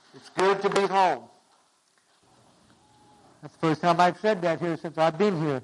It's good to be home. That's the first time I've said that here since I've been here.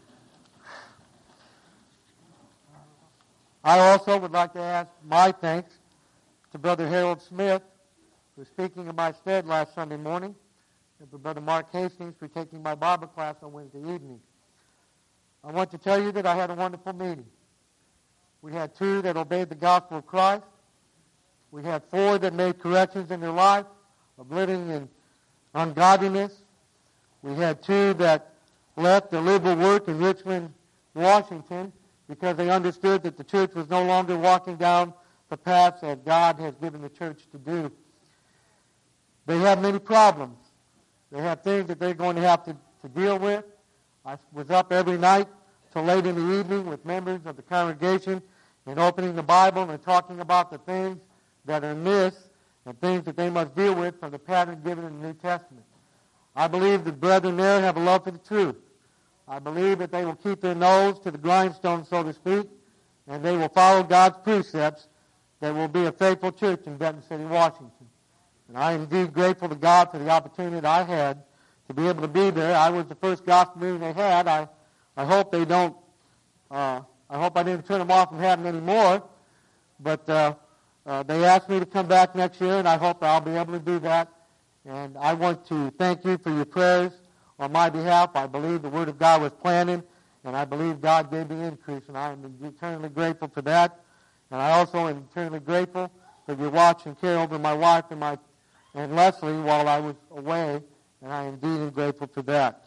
I also would like to ask my thanks to Brother Harold Smith for speaking in my stead last Sunday morning, and for Brother Mark Hastings for taking my Bible class on Wednesday evening. I want to tell you that I had a wonderful meeting. We had 2 that obeyed the gospel of Christ. We had 4 that made corrections in their life of living in ungodliness. We had 2 that left the liberal work in Richmond, Washington, because they understood that the church was no longer walking down the path that God has given the church to do. They have many problems. They have things that they're going to have to deal with. I was up every night till late in the evening with members of the congregation and opening the Bible and talking about the things that are amiss and things that they must deal with from the pattern given in the New Testament. I believe the brethren there have a love for the truth. I believe that they will keep their nose to the grindstone, so to speak, and they will follow God's precepts that will be a faithful church in Benton City, Washington. And I am indeed grateful to God for the opportunity that I had to be able to be there. I was the first gospel meeting they had. I hope they don't, I hope I didn't turn them off from having any more, but they asked me to come back next year, and I hope I'll be able to do that. And I want to thank you for your prayers on my behalf. I believe the Word of God was planted, and I believe God gave the increase, and I am eternally grateful for that. And I also am eternally grateful for your watch and care over my wife and Leslie while I was away, and I am indeed grateful for that.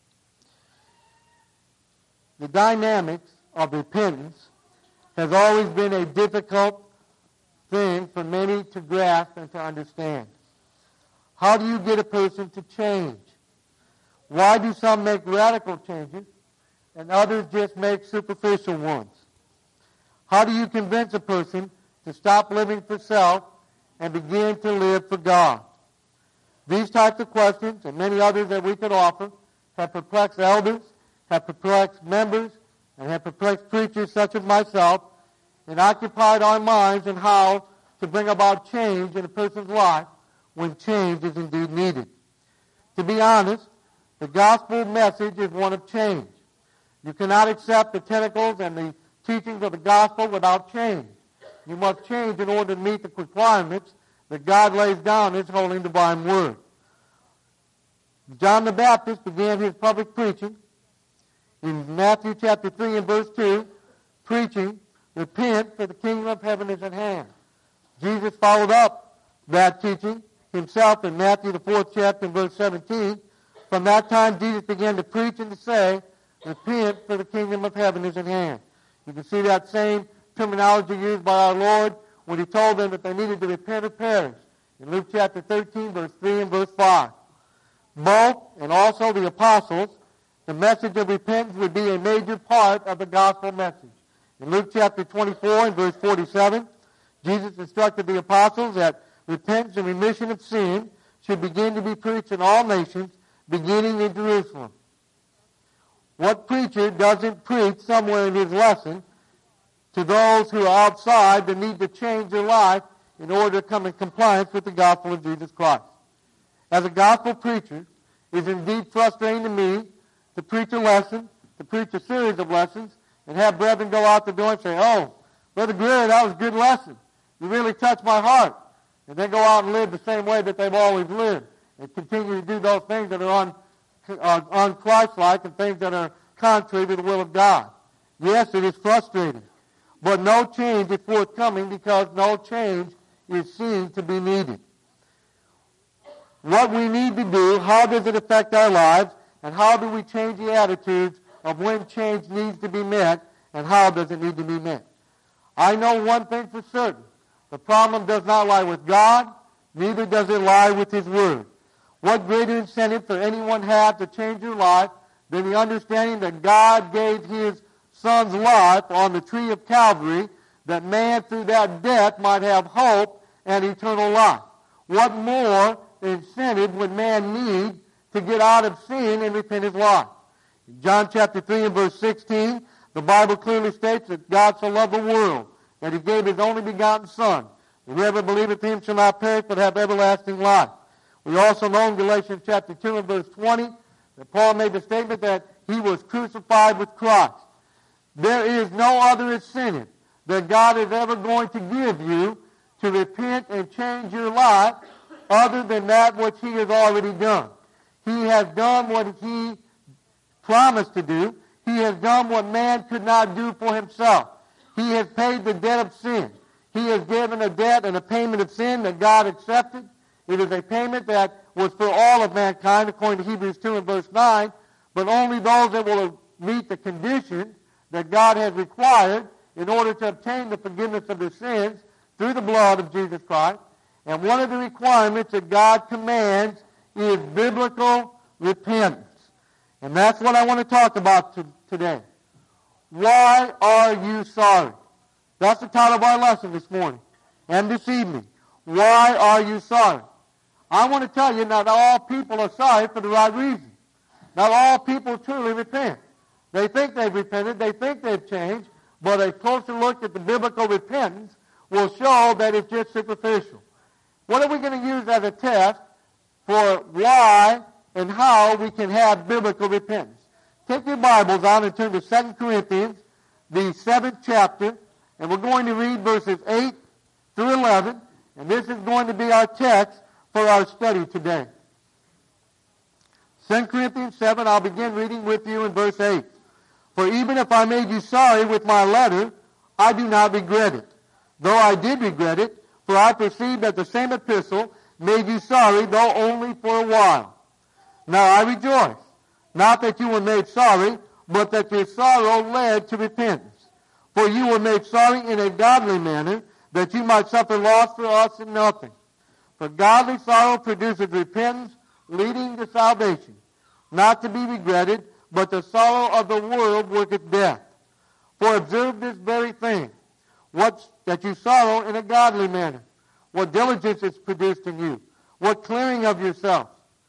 The dynamics of repentance has always been a difficult thing for many to grasp and to understand. How do you get a person to change? Why do some make radical changes and others just make superficial ones? How do you convince a person to stop living for self and begin to live for God? These types of questions and many others that we could offer have perplexed elders, have perplexed members, and have perplexed preachers such as myself, and occupied our minds in how to bring about change in a person's life when change is indeed needed. To be honest, the gospel message is one of change. You cannot accept the tentacles and the teachings of the gospel without change. You must change in order to meet the requirements that God lays down in His holy and divine word. John the Baptist began his public preaching in Matthew chapter 3 and verse 2, preaching, "Repent, for the kingdom of heaven is at hand." Jesus followed up that teaching himself in Matthew the 4th chapter and verse 17. From that time, Jesus began to preach and to say, "Repent, for the kingdom of heaven is at hand." You can see that same terminology used by our Lord when He told them that they needed to repent or perish in Luke chapter 13, verse 3 and verse 5. Both, and also the apostles, the message of repentance would be a major part of the gospel message. In Luke chapter 24 and verse 47, Jesus instructed the apostles that repentance and remission of sin should begin to be preached in all nations, beginning in Jerusalem. What preacher doesn't preach somewhere in his lesson to those who are outside that need to change their life in order to come in compliance with the gospel of Jesus Christ? As a gospel preacher, it is indeed frustrating to me to preach a lesson, to preach a series of lessons, and have brethren go out the door and say, "Oh, Brother Greer, that was a good lesson. You really touched my heart." And then go out and live the same way that they've always lived and continue to do those things that are un-Christ-like and things that are contrary to the will of God. Yes, it is frustrating, but no change is forthcoming because no change is seen to be needed. What we need to do, how does it affect our lives, and how do we change the attitudes of when change needs to be met, and how does it need to be met? I know one thing for certain. The problem does not lie with God, neither does it lie with His Word. What greater incentive for anyone have to change their life than the understanding that God gave His Son's life on the tree of Calvary, that man through that death might have hope and eternal life? What more incentive would man need to get out of sin and repent his life? In John chapter 3 and verse 16, the Bible clearly states that God so loved the world that He gave His only begotten Son. Whoever believeth Him shall not perish but have everlasting life. We also know in Galatians chapter 2 and verse 20 that Paul made the statement that he was crucified with Christ. There is no other incentive that God is ever going to give you to repent and change your life other than that which he has already done. He has done what he promised to do. He has done what man could not do for himself. He has paid the debt of sin. He has given a debt and a payment of sin that God accepted. It is a payment that was for all of mankind, according to Hebrews 2 and verse 9, but only those that will meet the conditions that God has required in order to obtain the forgiveness of their sins through the blood of Jesus Christ. And one of the requirements that God commands is biblical repentance. And that's what I want to talk about today. Why are you sorry? That's the title of our lesson this morning and this evening. Why are you sorry? I want to tell you, not all people are sorry for the right reason. Not all people truly repent. They think they've repented, they think they've changed, but a closer look at the biblical repentance will show that it's just superficial. What are we going to use as a test for why and how we can have biblical repentance? Take your Bibles out and turn to 2 Corinthians, the 7th chapter, and we're going to read verses 8 through 11, and this is going to be our text for our study today. 2 Corinthians 7, I'll begin reading with you in verse 8. For even if I made you sorry with my letter, I do not regret it. Though I did regret it, for I perceive that the same epistle made you sorry, though only for a while. Now I rejoice, not that you were made sorry, but that your sorrow led to repentance. For you were made sorry in a godly manner, that you might suffer loss for us in nothing. For godly sorrow produces repentance, leading to salvation, not to be regretted, but the sorrow of the world worketh death. For observe this very thing, that you sorrow in a godly manner. What diligence is produced in you, what clearing of yourself,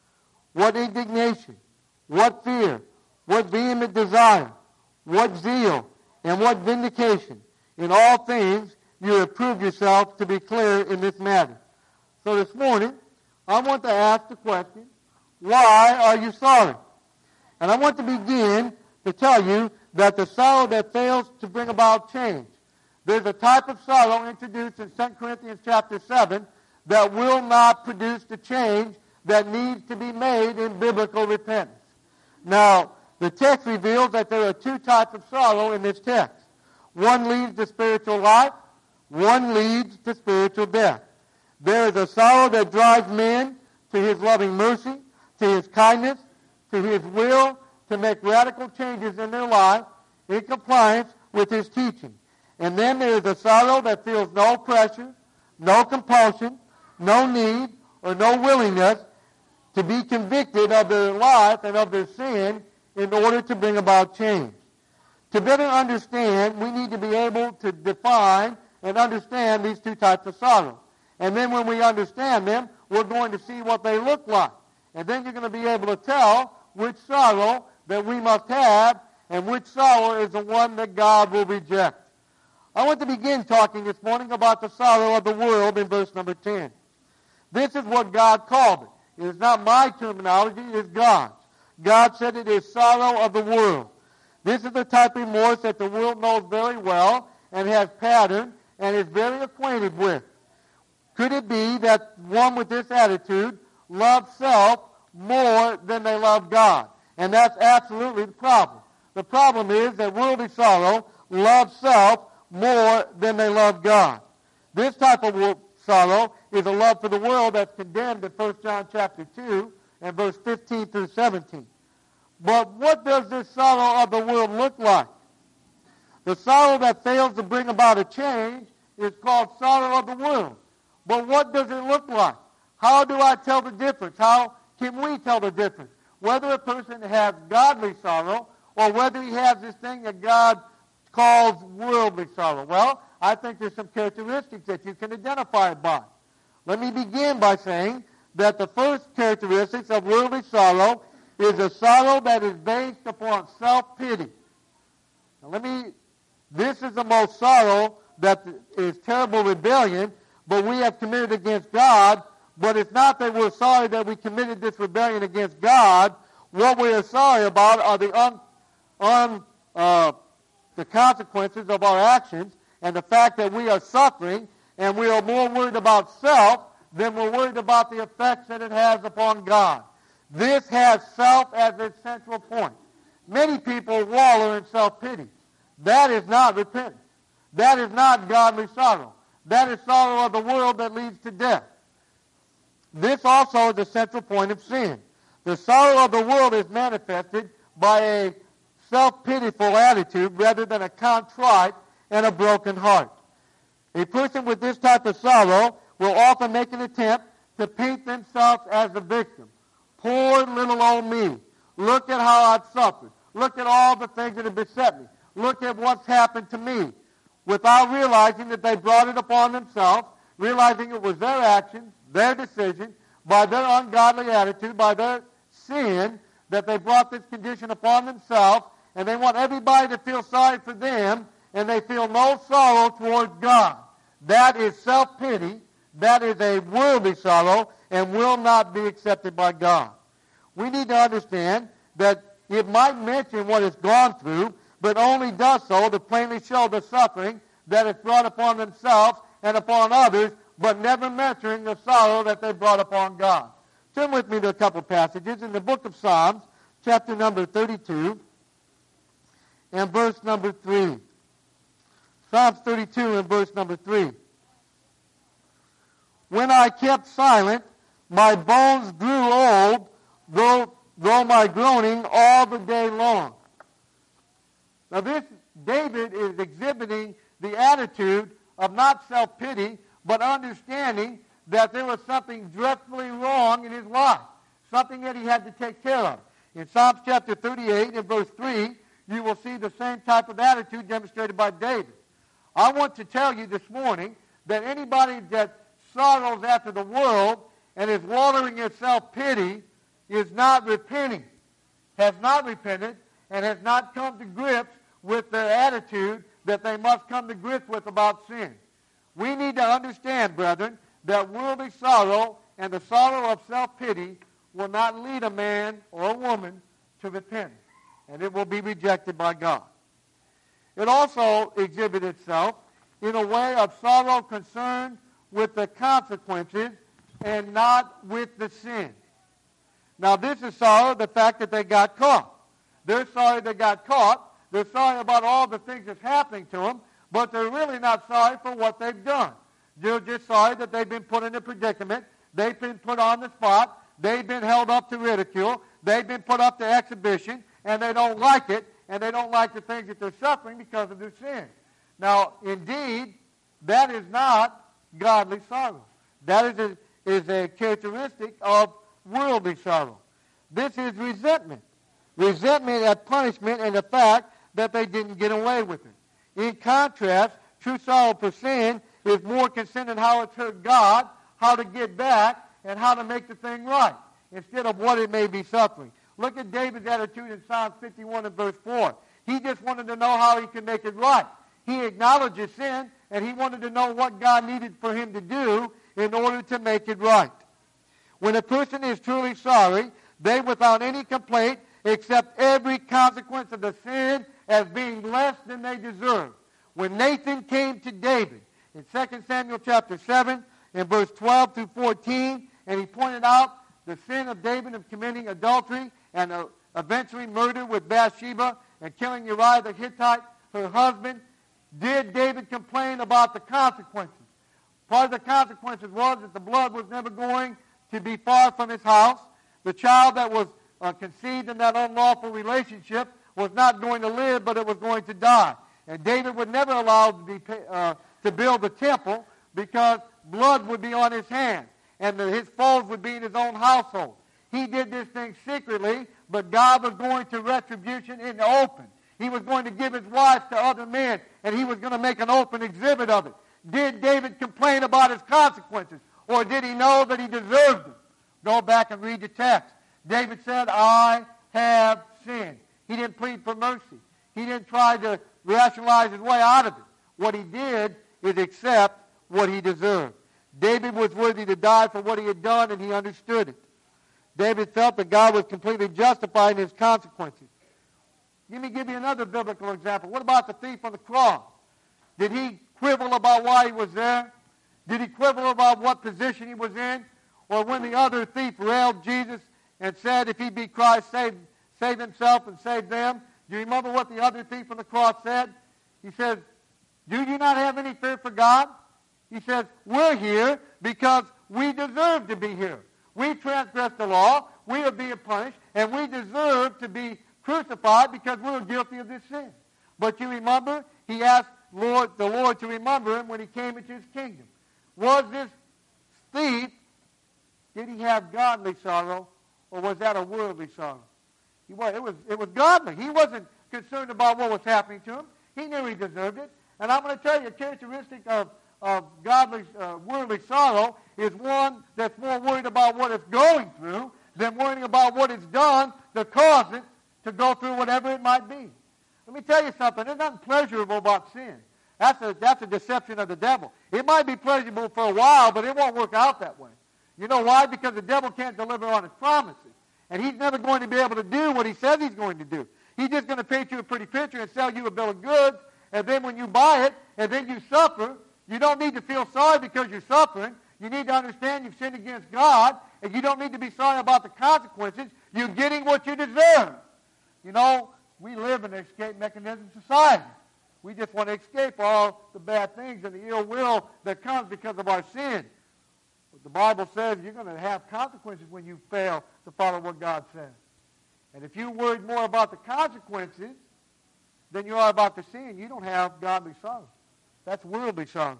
what indignation, what fear, what vehement desire, what zeal, and what vindication. In all things you have proved yourself to be clear in this matter. So this morning, I want to ask the question, why are you sorry? And I want to begin to tell you that the sorrow that fails to bring about change. There's a type of sorrow introduced in 2 Corinthians chapter 7 that will not produce the change that needs to be made in biblical repentance. Now, the text reveals that there are two types of sorrow in this text. One leads to spiritual life, one leads to spiritual death. There is a sorrow that drives men to his loving mercy, to his kindness, to his will to make radical changes in their life in compliance with his teaching. And then there is a sorrow that feels no pressure, no compulsion, no need, or no willingness to be convicted of their life and of their sin in order to bring about change. To better understand, we need to be able to define and understand these two types of sorrow. And then when we understand them, we're going to see what they look like. And then you're going to be able to tell which sorrow that we must have and which sorrow is the one that God will reject. I want to begin talking this morning about the sorrow of the world in verse number 10. This is what God called it. It is not my terminology, it is God's. God said it is sorrow of the world. This is the type of remorse that the world knows very well and has patterned and is very acquainted with. Could it be that one with this attitude loves self more than they love God? And that's absolutely the problem. The problem is that worldly sorrow loves self more than they love God. This type of sorrow is a love for the world that's condemned in 1 John chapter 2 and verse 15 through 17. But what does this sorrow of the world look like? The sorrow that fails to bring about a change is called sorrow of the world. But what does it look like? How do I tell the difference? How can we tell the difference? Whether a person has godly sorrow or whether he has this thing that God calls worldly sorrow. Well, I think there's some characteristics that you can identify it by. Let me begin by saying that the first characteristics of worldly sorrow is a sorrow that is based upon self-pity. Now this is the most sorrow that is terrible rebellion, but we have committed against God But it's not that we're sorry that we committed this rebellion against God. What we are sorry about are the consequences of our actions and the fact that we are suffering, and we are more worried about self than we're worried about the effects that it has upon God. This has self as its central point. Many people wallow in self-pity. That is not repentance. That is not godly sorrow. That is sorrow of the world that leads to death. This also is the central point of sin. The sorrow of the world is manifested by a self-pitiful attitude rather than a contrite and a broken heart. A person with this type of sorrow will often make an attempt to paint themselves as the victim. Poor little old me. Look at how I've suffered. Look at all the things that have beset me. Look at what's happened to me. Without realizing that they brought it upon themselves, realizing it was their actions, their decision, by their ungodly attitude, by their sin, that they brought this condition upon themselves, and they want everybody to feel sorry for them, and they feel no sorrow towards God. That is self-pity. That is a worldly sorrow and will not be accepted by God. We need to understand that it might mention what it's gone through, but only does so to plainly show the suffering that it's brought upon themselves and upon others, but never mentioning the sorrow that they brought upon God. Turn with me to a couple passages in the book of Psalms, chapter number 32, and verse number 3. Psalms 32 and verse number 3. When I kept silent, my bones grew old, though my groaning all the day long. Now this, David is exhibiting the attitude of not self-pity, but understanding that there was something dreadfully wrong in his life, something that he had to take care of. In Psalms chapter 38 and verse 3, you will see the same type of attitude demonstrated by David. I want to tell you this morning that anybody that sorrows after the world and is wallowing in self-pity is not repenting, has not repented, and has not come to grips with their attitude that they must come to grips with about sin. We need to understand, brethren, that worldly sorrow and the sorrow of self-pity will not lead a man or a woman to repentance, and it will be rejected by God. It also exhibits itself in a way of sorrow concerned with the consequences and not with the sin. Now, this is sorrow, the fact that they got caught. They're sorry they got caught. They're sorry about all the things that's happening to them, but they're really not sorry for what they've done. They're just sorry that they've been put in a predicament. They've been put on the spot. They've been held up to ridicule. They've been put up to exhibition, and they don't like it, and they don't like the things that they're suffering because of their sin. Now, indeed, that is not godly sorrow. That is a characteristic of worldly sorrow. This is resentment. Resentment at punishment and the fact that they didn't get away with it. In contrast, true sorrow for sin is more concerned in how it's hurt God, how to get back, and how to make the thing right, instead of what it may be suffering. Look at David's attitude in Psalm 51 and verse 4. He just wanted to know how he could make it right. He acknowledged his sin, and he wanted to know what God needed for him to do in order to make it right. When a person is truly sorry, they, without any complaint, accept every consequence of the sin as being less than they deserve. When Nathan came to David in 2 Samuel chapter 7 and verse 12 through 14, and he pointed out the sin of David of committing adultery and eventually murder with Bathsheba and killing Uriah the Hittite, her husband, did David complain about the consequences? Part of the consequences was that the blood was never going to be far from his house. The child that was conceived in that unlawful relationship was not going to live, but it was going to die. And David would never allow to build the temple because blood would be on his hands, and his foes would be in his own household. He did this thing secretly, but God was going to retribution in the open. He was going to give his wife to other men, and he was going to make an open exhibit of it. Did David complain about his consequences, or did he know that he deserved them? Go back and read the text. David said, I have sinned. He didn't plead for mercy. He didn't try to rationalize his way out of it. What he did is accept what he deserved. David was worthy to die for what he had done, and he understood it. David felt that God was completely justified in his consequences. Let me give you another biblical example. What about the thief on the cross? Did he quibble about why he was there? Did he quibble about what position he was in? Or when the other thief railed Jesus and said, if he be Christ, save himself and save them? Do you remember what the other thief on the cross said? He says, do you not have any fear for God? He says, we're here because we deserve to be here. We transgressed the law, we are being punished, and we deserve to be crucified because we were guilty of this sin. But you remember, he asked the Lord to remember him when he came into his kingdom. Was this thief, did he have godly sorrow, or was that a worldly sorrow? It was godly. He wasn't concerned about what was happening to him. He knew he deserved it. And I'm going to tell you, a characteristic of godly, worldly sorrow is one that's more worried about what it's going through than worrying about what it's done to cause it to go through whatever it might be. Let me tell you something. There's nothing pleasurable about sin. That's a deception of the devil. It might be pleasurable for a while, but it won't work out that way. You know why? Because the devil can't deliver on his promises. And he's never going to be able to do what he says he's going to do. He's just going to paint you a pretty picture and sell you a bill of goods, and then when you buy it, and then you suffer, you don't need to feel sorry because you're suffering. You need to understand you've sinned against God, and you don't need to be sorry about the consequences. You're getting what you deserve. You know, we live in an escape mechanism society. We just want to escape all the bad things and the ill will that comes because of our sin. But the Bible says you're going to have consequences when you fail to follow what God says. And if you're worried more about the consequences than you are about the sin, you don't have godly sorrow. That's worldly sorrow.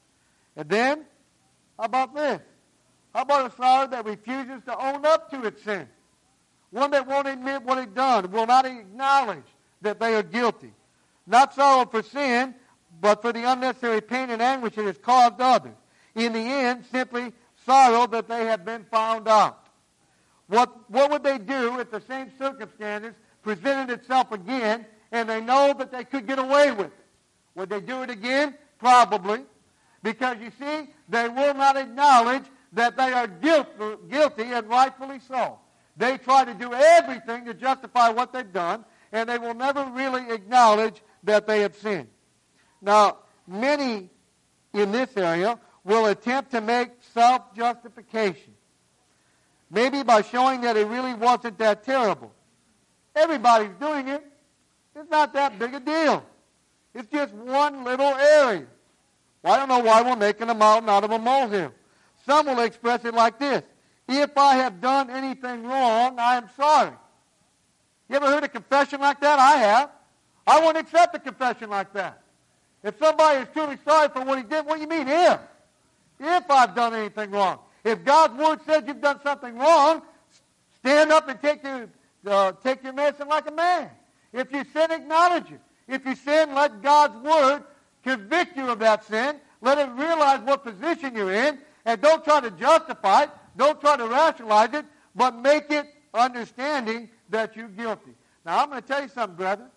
And then, how about this? How about a sorrow that refuses to own up to its sin? One that won't admit what it's done, will not acknowledge that they are guilty. Not sorrow for sin, but for the unnecessary pain and anguish it has caused others. In the end, simply sorrow that they have been found out. What would they do if the same circumstances presented itself again and they know that they could get away with it? Would they do it again? Probably. Because you see, they will not acknowledge that they are guilty and rightfully so. They try to do everything to justify what they've done, and they will never really acknowledge that they have sinned. Now, many in this area will attempt to make self-justification. Maybe by showing that it really wasn't that terrible. Everybody's doing it. It's not that big a deal. It's just one little area. Well, I don't know why we're making a mountain out of a molehill. Some will express it like this. If I have done anything wrong, I am sorry. You ever heard a confession like that? I have. I won't accept a confession like that. If somebody is truly sorry for what he did, what do you mean if? If I've done anything wrong. If God's word says you've done something wrong, stand up and take your medicine like a man. If you sin, acknowledge it. If you sin, let God's word convict you of that sin. Let it realize what position you're in, and don't try to justify it. Don't try to rationalize it, but make it understanding that you're guilty. Now, I'm going to tell you something, brethren.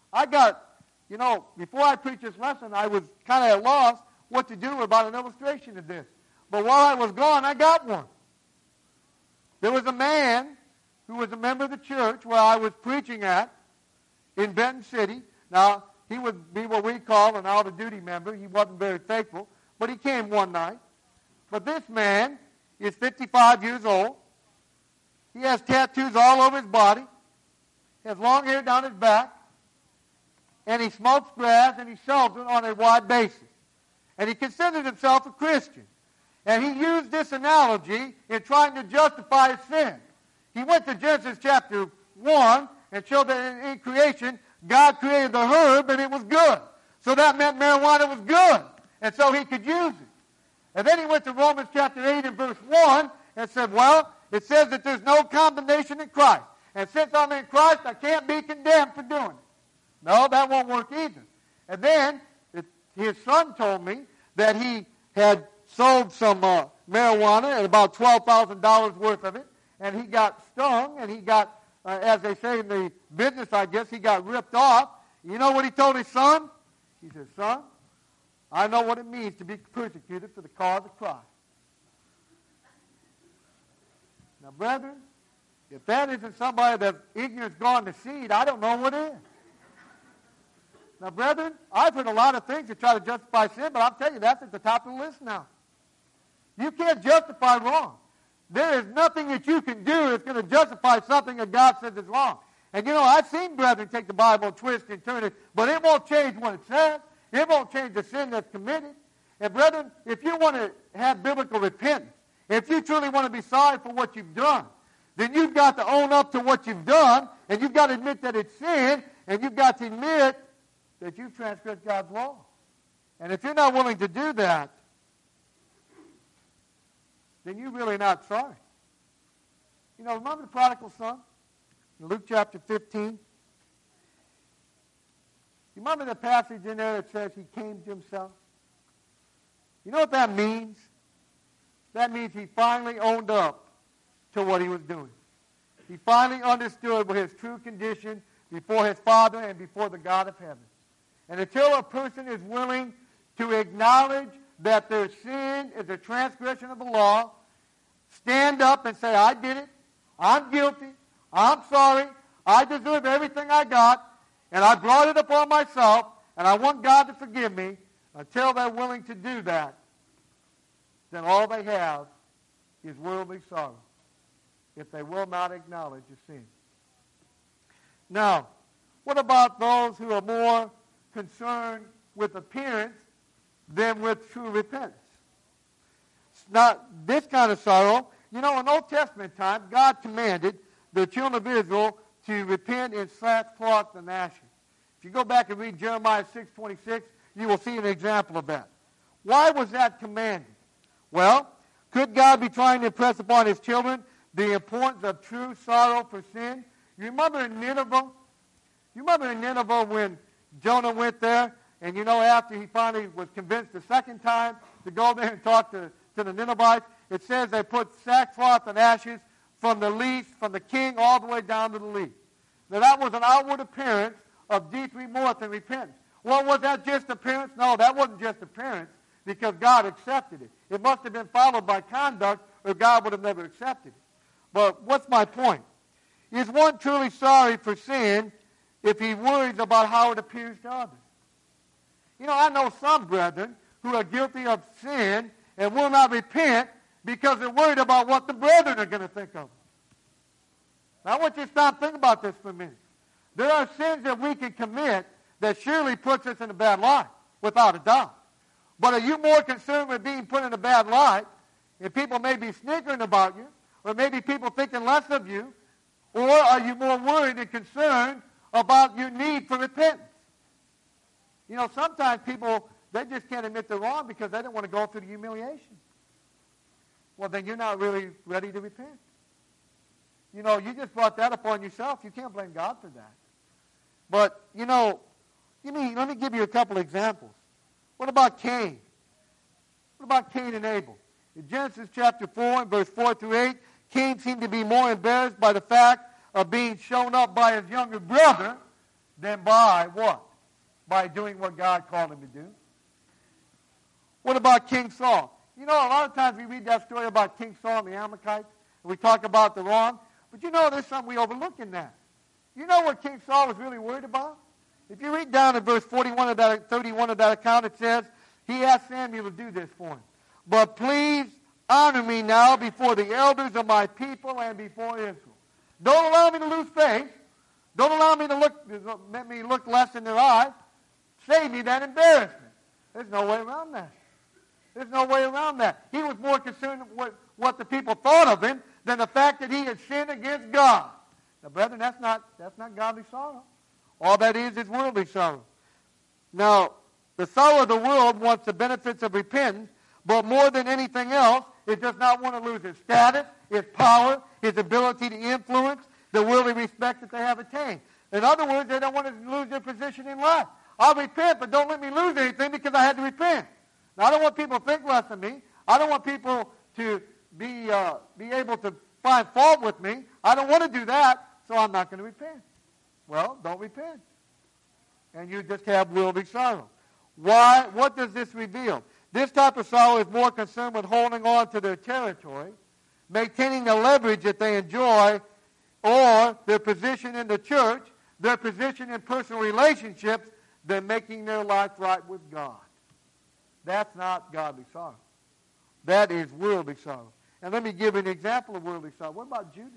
Before I preached this lesson, I was kind of at loss what to do about an illustration of this. But while I was gone, I got one. There was a man who was a member of the church where I was preaching at in Benton City. Now, he would be what we call an out-of-duty member. He wasn't very faithful, but he came one night. But this man is 55 years old. He has tattoos all over his body. He has long hair down his back. And he smokes grass and he sells it on a wide basis. And he considers himself a Christian. And he used this analogy in trying to justify his sin. He went to Genesis chapter 1 and showed that in creation, God created the herb and it was good. So that meant marijuana was good. And so he could use it. And then he went to Romans chapter 8 and verse 1 and said, well, it says that there's no condemnation in Christ. And since I'm in Christ, I can't be condemned for doing it. No, that won't work either. And then his son told me that he had sold some marijuana at about $12,000 worth of it, and he got stung, and he got, as they say in the business, I guess, he got ripped off. You know what he told his son? He said, son, I know what it means to be persecuted for the cause of Christ. Now, brethren, if that isn't somebody that ignorance gone to seed, I don't know what is. Now, brethren, I've heard a lot of things to try to justify sin, but I'll tell you, that's at the top of the list now. You can't justify wrong. There is nothing that you can do that's going to justify something that God says is wrong. And you know, I've seen brethren take the Bible and twist and turn it, but it won't change what it says. It won't change the sin that's committed. And brethren, if you want to have biblical repentance, if you truly want to be sorry for what you've done, then you've got to own up to what you've done, and you've got to admit that it's sin, and you've got to admit that you've transgressed God's law. And if you're not willing to do that, then you're really not sorry. You know, remember the prodigal son? In Luke chapter 15. You remember the passage in there that says he came to himself? You know what that means? That means he finally owned up to what he was doing. He finally understood what his true condition before his Father and before the God of heaven. And until a person is willing to acknowledge that their sin is a transgression of the law, stand up and say, I did it, I'm guilty, I'm sorry, I deserve everything I got, and I brought it upon myself, and I want God to forgive me. Until they're willing to do that, then all they have is worldly sorrow, if they will not acknowledge the sin. Now, what about those who are more concerned with appearance than with true repentance? It's not this kind of sorrow. You know, in Old Testament time, God commanded the children of Israel to repent in sackcloth and ashes. If you go back and read Jeremiah 6:26, you will see an example of that. Why was that commanded? Well, could God be trying to impress upon his children the importance of true sorrow for sin? You remember in Nineveh? You remember in Nineveh when Jonah went there, and you know, after he finally was convinced the second time to go there and talk to the Ninevites, it says they put sackcloth and ashes from the least, from the king all the way down to the least. Now that was an outward appearance of deep remorse and repentance. Well, was that just appearance? No, that wasn't just appearance, because God accepted it. It must have been followed by conduct, or God would have never accepted it. But what's my point? Is one truly sorry for sin if he worries about how it appears to others? You know, I know some brethren who are guilty of sin and will not repent because they're worried about what the brethren are going to think of them. Now, I want you to stop thinking about this for a minute. There are sins that we can commit that surely puts us in a bad light, without a doubt. But are you more concerned with being put in a bad light, and people may be sniggering about you, or maybe people thinking less of you, or are you more worried and concerned about your need for repentance? You know, sometimes people, they just can't admit they're wrong because they don't want to go through the humiliation. Well, then you're not really ready to repent. You know, you just brought that upon yourself. You can't blame God for that. But, you know, let me give you a couple examples. What about Cain? What about Cain and Abel? In Genesis chapter 4 and verse 4 through 8, Cain seemed to be more embarrassed by the fact of being shown up by his younger brother than by what? By doing what God called him to do. What about King Saul? You know, a lot of times we read that story about King Saul and the Amalekites, and we talk about the wrong, but you know, there's something we overlook in that. You know what King Saul was really worried about? If you read down in verse 31 of that, 31 of that account, it says, he asked Samuel to do this for him. But please honor me now before the elders of my people and before Israel. Don't allow me to lose face. Don't allow me to let me look less in their eyes. Save me that embarrassment. There's no way around that. There's no way around that. He was more concerned with what the people thought of him than the fact that he had sinned against God. Now, brethren, that's not godly sorrow. All that is worldly sorrow. Now, the sorrow of the world wants the benefits of repentance, but more than anything else, it does not want to lose its status, its power, its ability to influence, the worldly respect that they have attained. In other words, they don't want to lose their position in life. I'll repent, but don't let me lose anything because I had to repent. Now, I don't want people to think less of me. I don't want people to be able to find fault with me. I don't want to do that, so I'm not going to repent. Well, don't repent. And you just have worldly sorrow. Why? What does this reveal? This type of sorrow is more concerned with holding on to their territory maintaining the leverage that they enjoy, or their position in the church, their position in personal relationships, than making their life right with God. That's not godly sorrow. That is worldly sorrow. And let me give an example of worldly sorrow. What about Judas?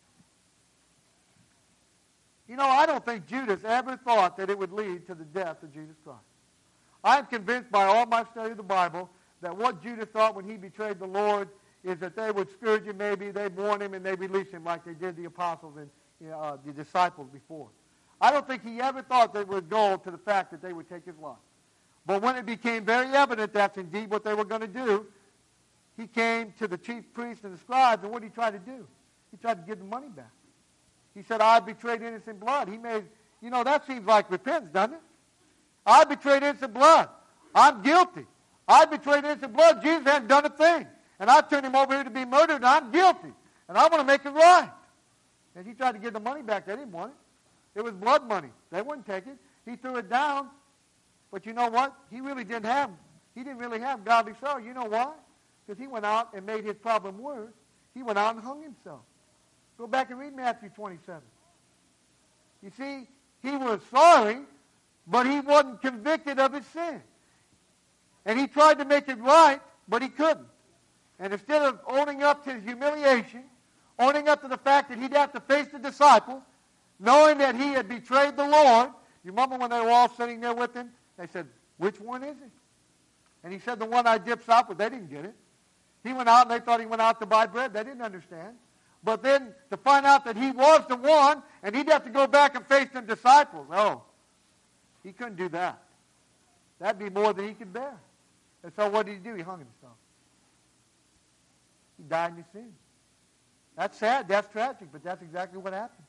You know, I don't think Judas ever thought that it would lead to the death of Jesus Christ. I'm convinced by all my study of the Bible that what Judas thought when he betrayed the Lord is that they would scourge him, maybe they'd warn him, and they'd release him like they did the apostles and the disciples before. I don't think he ever thought they would go to the fact that they would take his life. But when it became very evident that's indeed what they were going to do, he came to the chief priests and the scribes, and what did he try to do? He tried to give the money back. He said, I betrayed innocent blood. That seems like repentance, doesn't it? I betrayed innocent blood. I'm guilty. I betrayed innocent blood. Jesus hadn't done a thing. And I turned him over here to be murdered, and I'm guilty. And I want to make it right. And he tried to give the money back. They didn't want it. It was blood money. They wouldn't take it. He threw it down. But you know what? He didn't really have godly sorrow. You know why? Because he went out and made his problem worse. He went out and hung himself. Go back and read Matthew 27. You see, he was sorry, but he wasn't convicted of his sin. And he tried to make it right, but he couldn't. And instead of owning up to his humiliation, owning up to the fact that he'd have to face the disciples, knowing that he had betrayed the Lord, you remember when they were all sitting there with him? They said, which one is it? And he said, the one I dipped sop with. They didn't get it. He went out and they thought he went out to buy bread. They didn't understand. But then to find out that he was the one, and he'd have to go back and face the disciples. Oh, he couldn't do that. That'd be more than he could bear. And so what did he do? He hung himself. He died in his sin. That's sad. That's tragic, but that's exactly what happened.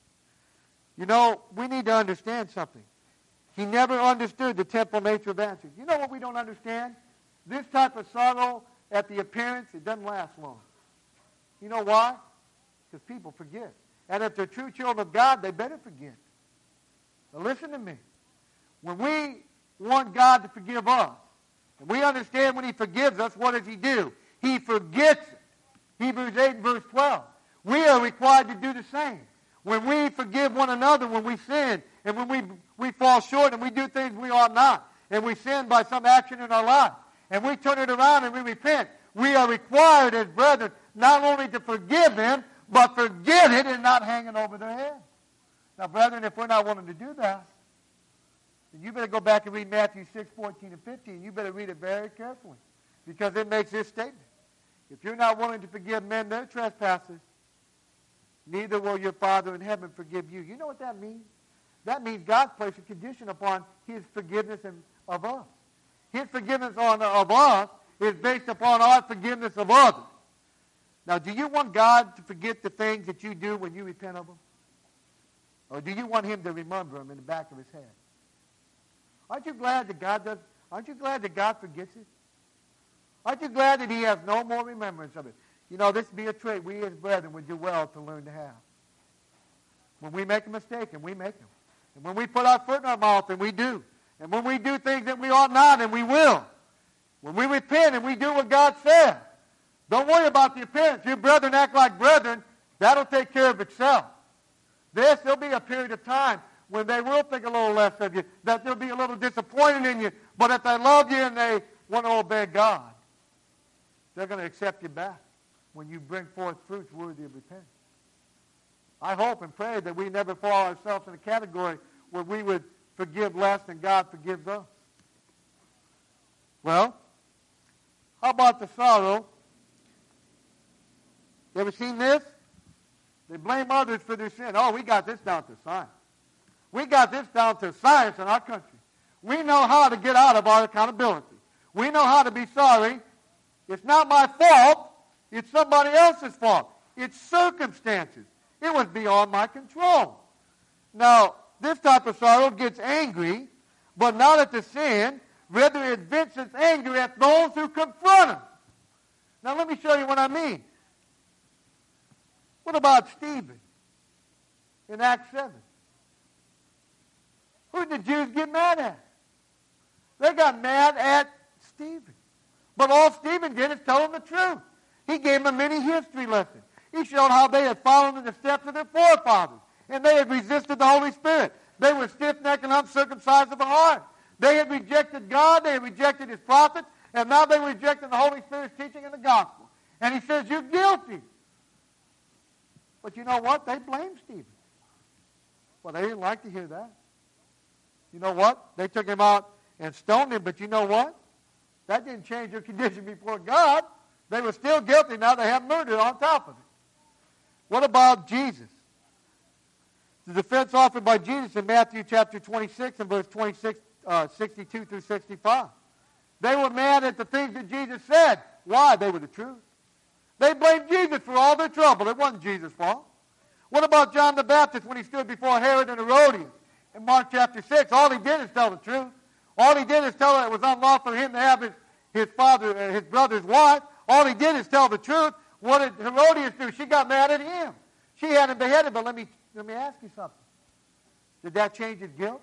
You know, we need to understand something. He never understood the temporal nature of answers. You know what we don't understand? This type of sorrow at the appearance, it doesn't last long. You know why? Because people forget. And if they're true children of God, they better forget. Now listen to me. When we want God to forgive us, and we understand when he forgives us, what does he do? He forgets it. Hebrews 8 verse 12. We are required to do the same. When we forgive one another, when we sin, and when we fall short and we do things we ought not, and we sin by some action in our life, and we turn it around and we repent, we are required as brethren not only to forgive them, but forget it and not hang it over their head. Now, brethren, if we're not willing to do that, then you better go back and read Matthew 6, 14, and 15. You better read it very carefully, because it makes this statement. If you're not willing to forgive men their trespasses, neither will your Father in heaven forgive you. You know what that means? That means God placed a condition upon his forgiveness of us. His forgiveness of us is based upon our forgiveness of others. Now, do you want God to forget the things that you do when you repent of them? Or do you want him to remember them in the back of his head? Aren't you glad that God does? Aren't you glad that God forgets it? Aren't you glad that he has no more remembrance of it? You know, this would be a trait we as brethren would do well to learn to have. When we make a mistake, and we make them. And when we put our foot in our mouth, and we do. And when we do things that we ought not, and we will. When we repent and we do what God said. Don't worry about the appearance. Your brethren act like brethren. That'll take care of itself. There'll be a period of time when they will think a little less of you, that they'll be a little disappointed in you. But if they love you and they want to obey God, they're going to accept you back when you bring forth fruits worthy of repentance. I hope and pray that we never fall ourselves in a category where we would forgive less than God forgives us. Well, how about the sorrow? You ever seen this? They blame others for their sin. Oh, we got this down to science. We got this down to science in our country. We know how to get out of our accountability. We know how to be sorry. It's not my fault. It's somebody else's fault. It's circumstances. It was beyond my control. Now, this type of sorrow gets angry, but not at the sin. Rather, it vents its anger at those who confront him. Now, let me show you what I mean. What about Stephen in Acts 7? Who did the Jews get mad at? They got mad at Stephen. But all Stephen did is tell them the truth. He gave them a mini history lesson. He showed how they had followed in the steps of their forefathers, and they had resisted the Holy Spirit. They were stiff-necked and uncircumcised of the heart. They had rejected God, they had rejected his prophets, and now they were rejecting the Holy Spirit's teaching in the gospel. And he says, you're guilty. But you know what? They blamed Stephen. Well, they didn't like to hear that. You know what? They took him out and stoned him, but you know what? That didn't change their condition before God. They were still guilty. Now they have murder on top of it. What about Jesus? The defense offered by Jesus in Matthew chapter 26 and verse 62 through 65. They were mad at the things that Jesus said. Why? They were the truth. They blamed Jesus for all their trouble. It wasn't Jesus' fault. What about John the Baptist when he stood before Herod and Herodias in Mark chapter 6? All he did is tell the truth. All he did is tell her it was unlawful for him to have his brother's wife. All he did is tell the truth. What did Herodias do? She got mad at him. She had him beheaded, but let me ask you something. Did that change his guilt?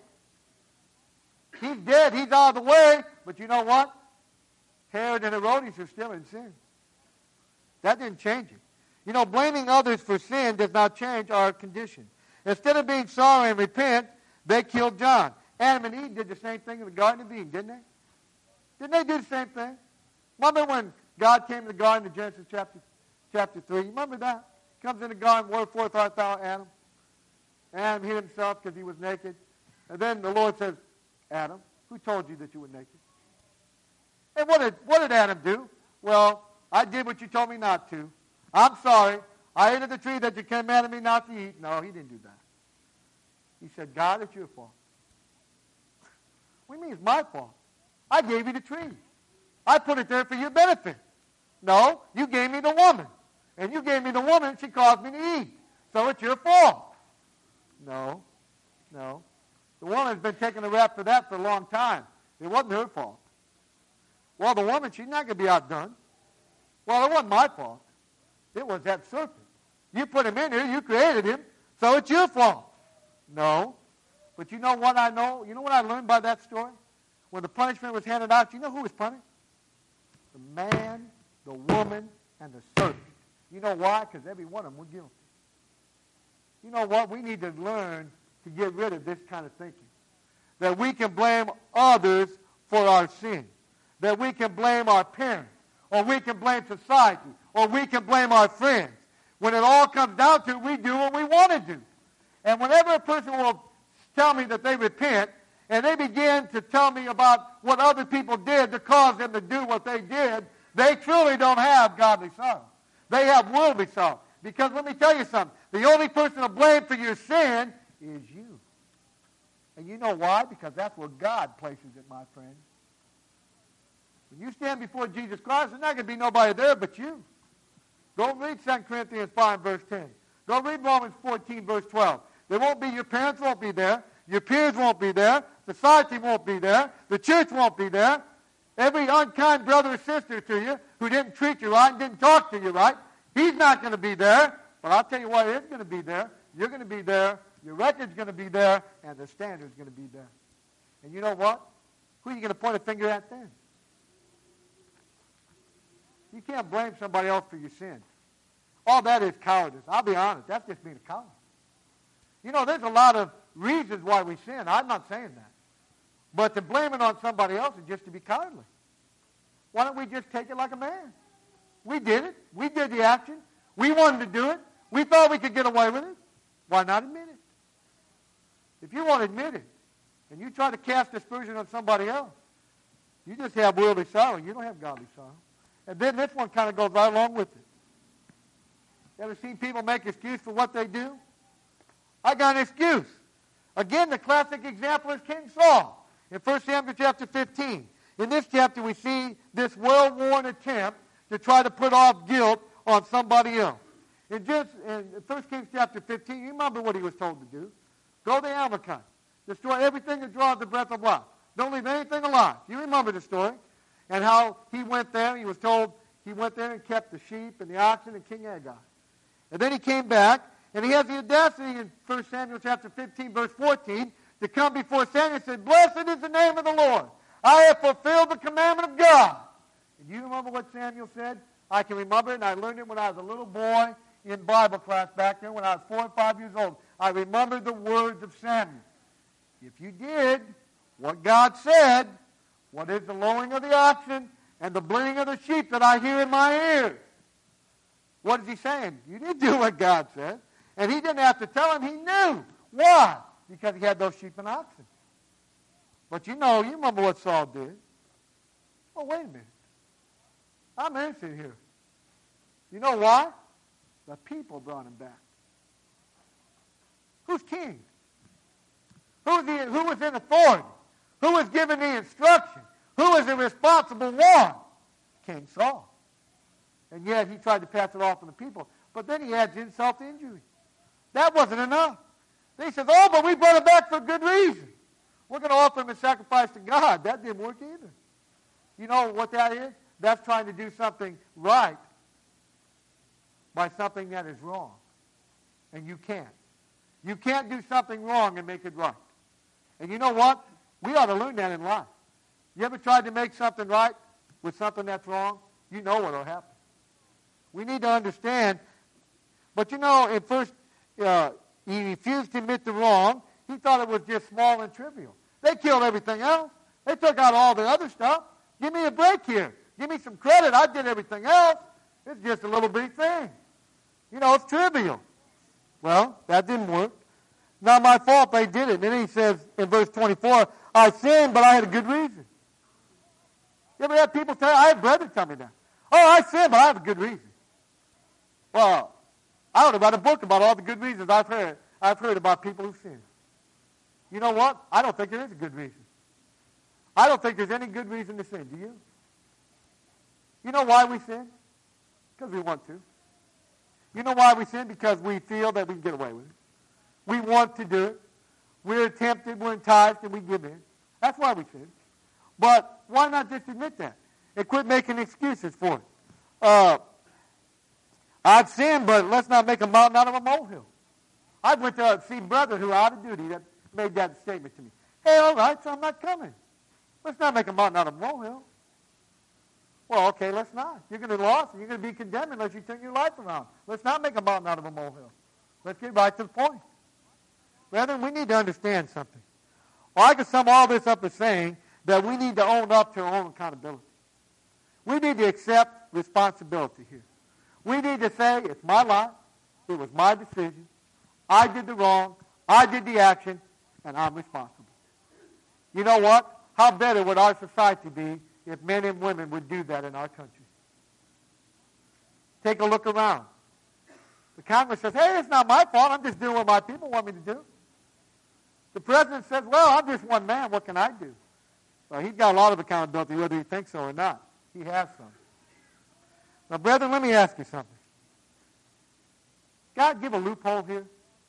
He's dead. He's out of the way. But you know what? Herod and Herodias are still in sin. That didn't change it. You know, blaming others for sin does not change our condition. Instead of being sorry and repent, they killed John. Adam and Eve did the same thing in the Garden of Eden, didn't they? Didn't they do the same thing? Remember when God came to the garden in Genesis chapter 3? You remember that? Comes in the garden, word forth art thou, Adam. Adam hid himself because he was naked. And then the Lord says, Adam, who told you that you were naked? And what did Adam do? Well, I did what you told me not to. I'm sorry. I ate of the tree that you commanded me not to eat. No, he didn't do that. He said, God, it's your fault. What do you mean it's my fault? I gave you the tree. I put it there for your benefit. No, you gave me the woman. And you gave me the woman, she caused me to eat. So it's your fault. No. The woman's been taking the rap for that for a long time. It wasn't her fault. Well, the woman, she's not going to be outdone. Well, it wasn't my fault. It was that serpent. You put him in here, you created him, so it's your fault. No. But you know what I know? You know what I learned by that story? When the punishment was handed out, you know who was punished? The man, the woman, and the serpent. You know why? Because every one of them were guilty. You know what? We need to learn to get rid of this kind of thinking. That we can blame others for our sin. That we can blame our parents. Or we can blame society. Or we can blame our friends. When it all comes down to it, we do what we want to do. And whenever a person will tell me that they repent, and they begin to tell me about what other people did to cause them to do what they did, they truly don't have godly sorrow. They have worldly sorrow. Because let me tell you something. The only person to blame for your sin is you. And you know why? Because that's where God places it, my friend. When you stand before Jesus Christ, there's not going to be nobody there but you. Go read 2 Corinthians 5, verse 10. Go read Romans 14, verse 12. There won't be, your parents won't be there. Your peers won't be there. Society won't be there. The church won't be there. Every unkind brother or sister to you who didn't treat you right and didn't talk to you right, he's not going to be there. But I'll tell you what is going to be there. You're going to be there. Your record's going to be there. And the standard's going to be there. And you know what? Who are you going to point a finger at then? You can't blame somebody else for your sin. All that is cowardice. I'll be honest. That's just being a coward. You know, there's a lot of reasons why we sin. I'm not saying that. But to blame it on somebody else is just to be cowardly. Why don't we just take it like a man? We did it. We did the action. We wanted to do it. We thought we could get away with it. Why not admit it? If you won't admit it, and you try to cast aspersion on somebody else, you just have worldly sorrow. You don't have godly sorrow. And then this one kind of goes right along with it. You ever seen people make excuse for what they do? I got an excuse. Again, the classic example is King Saul in 1 Samuel chapter 15. In this chapter, we see this well-worn attempt to try to put off guilt on somebody else. In 1 Kings chapter 15, you remember what he was told to do. Go to Amalekite. Destroy everything that draws the breath of life. Don't leave anything alive. You remember the story. And how he went there. He was told he went there and kept the sheep and the oxen and King Agag. And then he came back. And he has the audacity in 1 Samuel chapter 15, verse 14, to come before Samuel and say, blessed is the name of the Lord. I have fulfilled the commandment of God. And you remember what Samuel said? I can remember it, and I learned it when I was a little boy in Bible class back then when I was 4 or 5 years old. I remember the words of Samuel. If you did what God said, what is the lowing of the oxen and the bleating of the sheep that I hear in my ears? What is he saying? You didn't do what God said. And he didn't have to tell him. He knew. Why? Because he had those sheep and oxen. But you remember what Saul did. Well, wait a minute. I'm innocent here. You know why? The people brought him back. Who's king? Who was in authority? Who was giving the instruction? Who was the responsible one? King Saul. And yet he tried to pass it off on the people. But then he adds insult to injury. That wasn't enough. Then he says, oh, but we brought him back for a good reason. We're going to offer him a sacrifice to God. That didn't work either. You know what that is? That's trying to do something right by something that is wrong. And you can't. You can't do something wrong and make it right. And you know what? We ought to learn that in life. You ever tried to make something right with something that's wrong? You know what will happen. We need to understand. But at first, he refused to admit the wrong. He thought it was just small and trivial. They killed everything else. They took out all the other stuff. Give me a break here. Give me some credit. I did everything else. It's just a little bitty thing. It's trivial. Well, that didn't work. Not my fault they did it. And then he says in verse 24, I sinned, but I had a good reason. You ever had people tell you? I had brethren tell me that. Oh, I sinned, but I have a good reason. Well, I ought to write a book about all the good reasons I've heard about people who sin. You know what? I don't think there is a good reason. I don't think there's any good reason to sin. Do you? You know why we sin? Because we want to. You know why we sin? Because we feel that we can get away with it. We want to do it. We're tempted, we're enticed, and we give in. That's why we sin. But why not just admit that? And quit making excuses for it. I've sinned, but let's not make a mountain out of a molehill. I went to see a brother who out of duty that made that statement to me. Hey, all right, so I'm not coming. Let's not make a mountain out of a molehill. Well, okay, let's not. You're going to lose and you're going to be condemned unless you turn your life around. Let's not make a mountain out of a molehill. Let's get right to the point. Brethren, we need to understand something. Well, I can sum all this up as saying that we need to own up to our own accountability. We need to accept responsibility here. We need to say, it's my life, it was my decision, I did the wrong, I did the action, and I'm responsible. You know what? How better would our society be if men and women would do that in our country? Take a look around. The Congress says, hey, it's not my fault, I'm just doing what my people want me to do. The president says, well, I'm just one man, what can I do? Well, he's got a lot of accountability, whether he thinks so or not. He has some. Now, brethren, let me ask you something. God give a loophole here?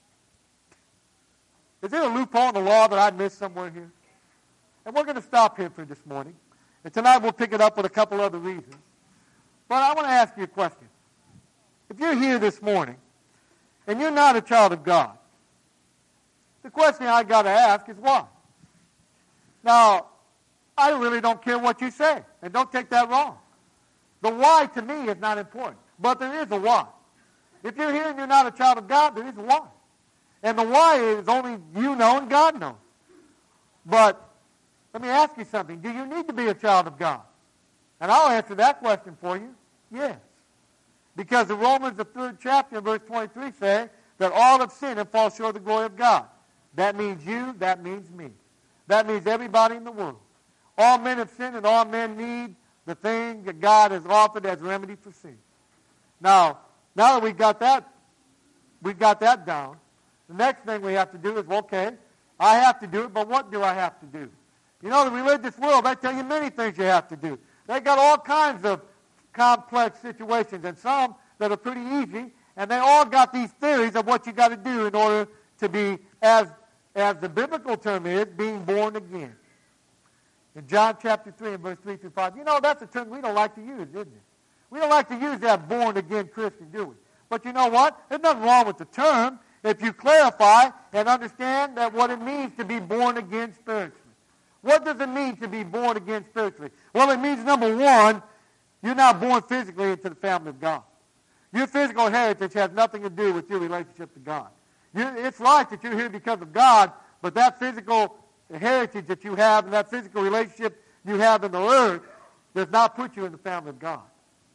Is there a loophole in the law that I missed somewhere here? And we're going to stop here for this morning. And tonight we'll pick it up with a couple other reasons. But I want to ask you a question. If you're here this morning and you're not a child of God, the question I got to ask is why? Now, I really don't care what you say. And don't take that wrong. The why to me is not important. But there is a why. If you're here and you're not a child of God, there is a why. And the why is only you know and God knows. But let me ask you something. Do you need to be a child of God? And I'll answer that question for you. Yes. Because the Romans, the 3rd chapter, verse 23 say that all have sinned and fall short of the glory of God. That means you, that means me. That means everybody in the world. All men have sinned and all men need the thing that God has offered as remedy for sin. Now that we've got that down, the next thing we have to do is, well, okay, I have to do it, but what do I have to do? You know, the religious world, they tell you many things you have to do. They got all kinds of complex situations, and some that are pretty easy, and they all got these theories of what you got to do in order to be, as the biblical term is, being born again. In John chapter 3 and verse 3 through 5, you know, that's a term we don't like to use, isn't it? We don't like to use that born-again Christian, do we? But you know what? There's nothing wrong with the term if you clarify and understand that what it means to be born again spiritually. What does it mean to be born again spiritually? Well, it means, number one, You're not born physically into the family of God. Your physical heritage has nothing to do with your relationship to God. It's right that you're here because of God, but that physical heritage that you have and that physical relationship you have in the earth does not put you in the family of God.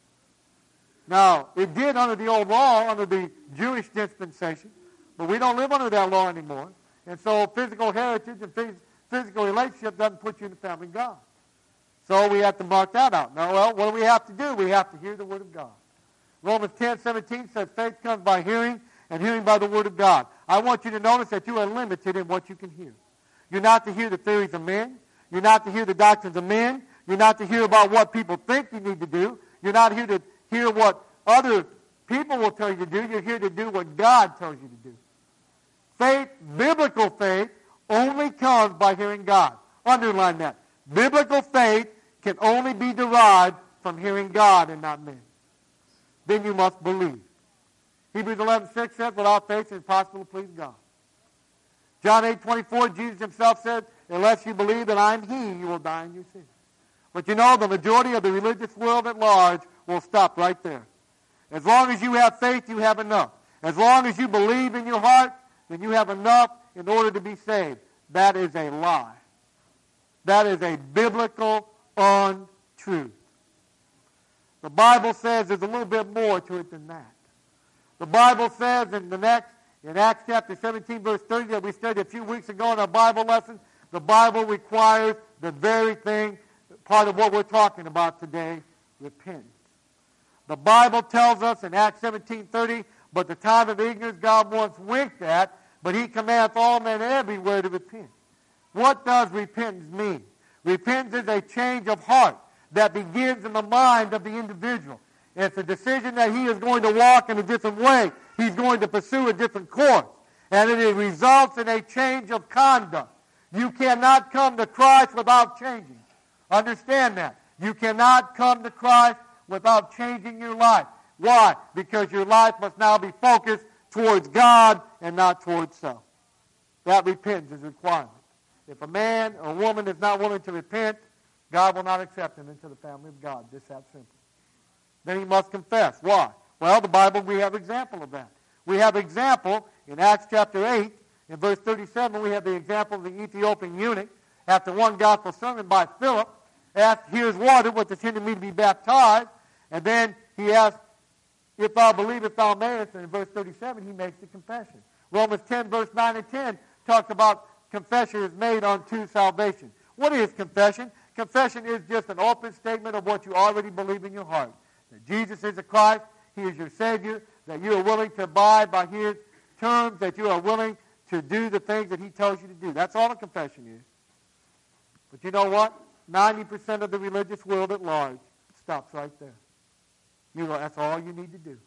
Now, it did under the old law, under the Jewish dispensation, but we don't live under that law anymore. And so physical heritage and physical relationship doesn't put you in the family of God. So we have to mark that out. Now, well, what do we have to do? We have to hear the Word of God. Romans 10:17 says faith comes by hearing, and hearing by the Word of God. I want you to notice that you are limited in what you can hear. You're not to hear the theories of men. You're not to hear the doctrines of men. You're not to hear about what people think you need to do. You're not here to hear what other people will tell you to do. You're here to do what God tells you to do. Faith, biblical faith, only comes by hearing God. Underline that. Biblical faith can only be derived from hearing God and not men. Then you must believe. Hebrews 11:6 says, without faith it is impossible to please God. John 8:24, Jesus himself said, unless you believe that I am He, you will die in your sins. But you know, the majority of the religious world at large will stop right there. As long as you have faith, you have enough. As long as you believe in your heart, then you have enough in order to be saved. That is a lie. That is a biblical untruth. The Bible says there's a little bit more to it than that. The Bible says in Acts chapter 17, verse 30, that we studied a few weeks ago in our Bible lesson, the Bible requires the very thing, part of what we're talking about today, repentance. The Bible tells us in Acts 17:30, but the time of ignorance God once winked at, but He commandeth all men everywhere to repent. What does repentance mean? Repentance is a change of heart that begins in the mind of the individual. It's a decision that he is going to walk in a different way. He's going to pursue a different course. And it results in a change of conduct. You cannot come to Christ without changing. Understand that. You cannot come to Christ without changing your life. Why? Because your life must now be focused towards God and not towards self. That repentance is required. If a man or a woman is not willing to repent, God will not accept him into the family of God. Just that simple. Then he must confess. Why? Well, the Bible, we have example of that. We have example in Acts chapter 8, in verse 37, we have the example of the Ethiopian eunuch. After one gospel sermon by Philip, asked, here's water, what does hinder me to be baptized? And then he asked, if thou believest, thou mayest. And in verse 37, he makes the confession. Romans 10, verse 9 and 10 talks about confession is made unto salvation. What is confession? Confession is just an open statement of what you already believe in your heart. That Jesus is the Christ, He is your Savior, that you are willing to abide by His terms, that you are willing to do the things that He tells you to do. That's all a confession is. But you know what? 90% of the religious world at large stops right there. That's all you need to do.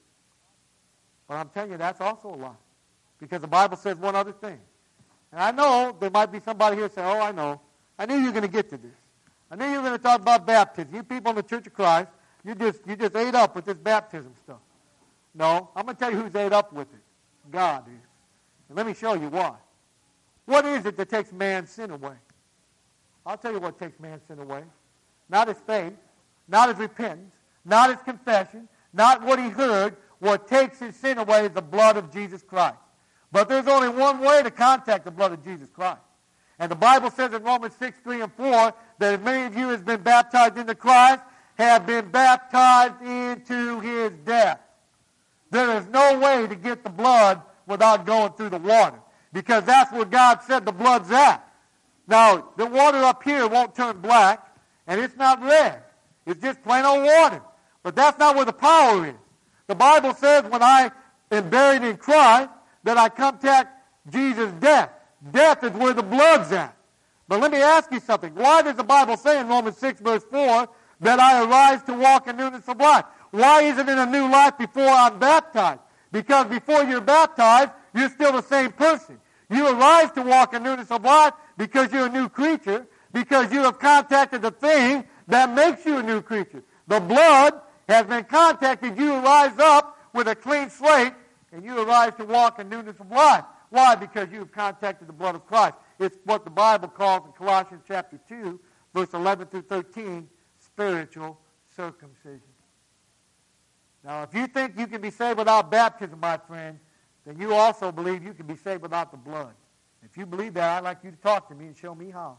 But I'm telling you, that's also a lie. Because the Bible says one other thing. And I know there might be somebody here saying, oh, I know. I knew you were going to get to this. I knew you were going to talk about baptism. You people in the Church of Christ, you just ate up with this baptism stuff. No, I'm going to tell you who's ate up with it. God is. And let me show you why. What is it that takes man's sin away? I'll tell you what takes man's sin away. Not his faith, not his repentance, not his confession, not what he heard. What takes his sin away is the blood of Jesus Christ. But there's only one way to contact the blood of Jesus Christ. And the Bible says in Romans 6, 3, and 4 that as many of you as been baptized into Christ have been baptized into His death. There is no way to get the blood without going through the water. Because that's where God said the blood's at. Now, the water up here won't turn black, and it's not red. It's just plain old water. But that's not where the power is. The Bible says when I am buried in Christ, that I contact Jesus' death. Death is where the blood's at. But let me ask you something. Why does the Bible say in Romans 6, verse 4, that I arise to walk in newness of life? Why isn't it a new life before I'm baptized? Because before you're baptized, you're still the same person. You arise to walk in newness of life because you're a new creature, because you have contacted the thing that makes you a new creature. The blood has been contacted. You arise up with a clean slate, and you arise to walk in newness of life. Why? Because you have contacted the blood of Christ. It's what the Bible calls in Colossians chapter 2, verse 11 through 13, spiritual circumcision. Now, if you think you can be saved without baptism, my friend, then you also believe you can be saved without the blood. If you believe that, I'd like you to talk to me and show me how.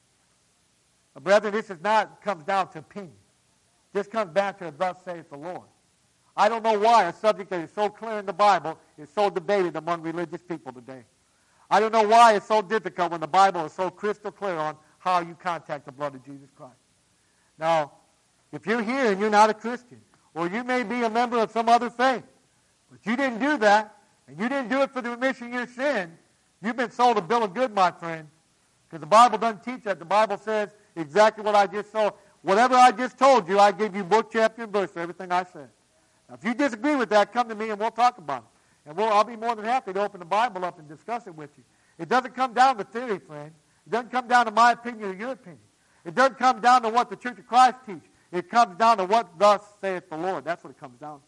But brethren, this is not comes down to opinion. This comes back to thus saith the Lord. I don't know why a subject that is so clear in the Bible is so debated among religious people today. I don't know why it's so difficult when the Bible is so crystal clear on how you contact the blood of Jesus Christ. Now, if you're here and you're not a Christian, or you may be a member of some other faith, but you didn't do that, and you didn't do it for the remission of your sin, you've been sold a bill of goods, my friend, because the Bible doesn't teach that. The Bible says exactly what I just saw. Whatever I just told you, I give you book, chapter, and verse for everything I said. Now, if you disagree with that, come to me and we'll talk about it. And I'll be more than happy to open the Bible up and discuss it with you. It doesn't come down to theory, friend. It doesn't come down to my opinion or your opinion. It doesn't come down to what the Church of Christ teaches. It comes down to what thus saith the Lord. That's what it comes down to.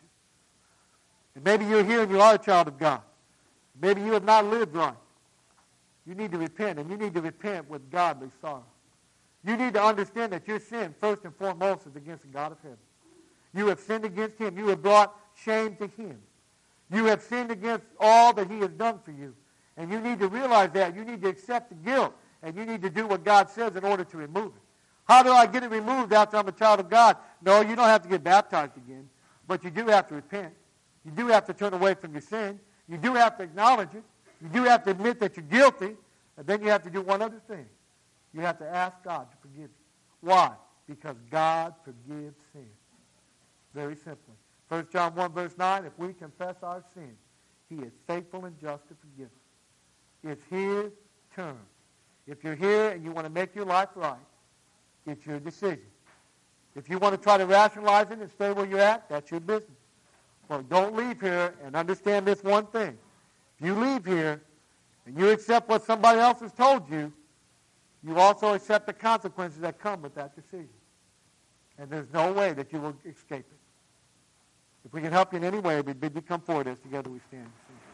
And maybe you're here and you are a child of God. Maybe you have not lived right. You need to repent, and you need to repent with godly sorrow. You need to understand that your sin, first and foremost, is against the God of heaven. You have sinned against him. You have brought shame to him. You have sinned against all that he has done for you. And you need to realize that. You need to accept the guilt, and you need to do what God says in order to remove it. How do I get it removed after I'm a child of God? No, you don't have to get baptized again, but you do have to repent. You do have to turn away from your sin. You do have to acknowledge it. You do have to admit that you're guilty, and then you have to do one other thing. You have to ask God to forgive you. Why? Because God forgives sin. Very simply. 1 John 1, verse 9, if we confess our sins, he is faithful and just to forgive us. It's his term. If you're here and you want to make your life right, it's your decision. If you want to try to rationalize it and stay where you're at, that's your business. But don't leave here and understand this one thing. If you leave here and you accept what somebody else has told you, you also accept the consequences that come with that decision. And there's no way that you will escape it. If we can help you in any way, we bid you come forward as together we stand.